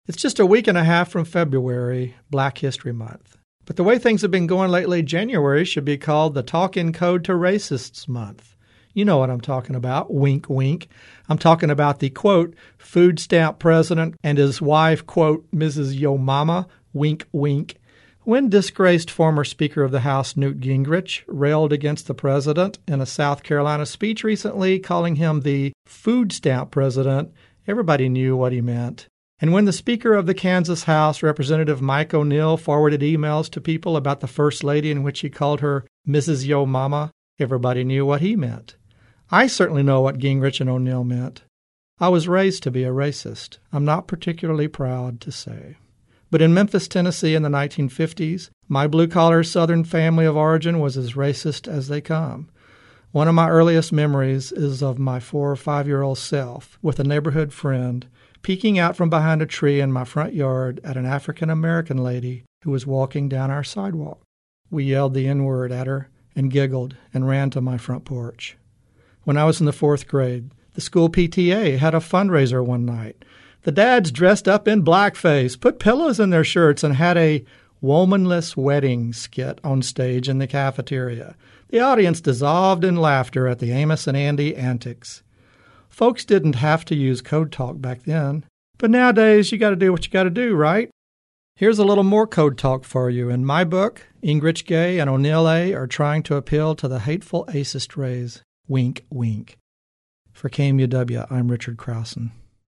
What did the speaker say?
It's just a week and a half from February, Black History Month. But the way things have been going lately, January should be called the Talk in Code to Racists Month. You know what I'm talking about, wink, wink. I'm talking about the, quote, food stamp president and his wife, quote, Mrs. Yo Mama, wink, wink. When disgraced former Speaker of the House Newt Gingrich railed against the president in a South Carolina speech recently, calling him the food stamp president, everybody knew what he meant. And when the Speaker of the Kansas House, Representative Mike O'Neill, forwarded emails to people about the First Lady in which he called her Mrs. Yo Mama, everybody knew what he meant. I certainly know what Gingrich and O'Neill meant. I was raised to be a racist. I'm not particularly proud to say. But in Memphis, Tennessee in the 1950s, my blue-collar Southern family of origin was as racist as they come. One of my earliest memories is of my 4 or 5-year-old self with a neighborhood friend peeking out from behind a tree in my front yard at an African-American lady who was walking down our sidewalk. We yelled the N-word at her and giggled and ran to my front porch. When I was in the 4th grade, the school PTA had a fundraiser one night. The dads dressed up in blackface, put pillows in their shirts, and had a womanless wedding skit on stage in the cafeteria. The audience dissolved in laughter at the Amos and Andy antics. Folks didn't have to use code talk back then, but nowadays you got to do what you got to do, right? Here's a little more code talk for you. In my book, Gingrich Gay and O'Neill A. are trying to appeal to the hateful acist rays. Wink, wink. For KMUW, I'm Richard Krausen.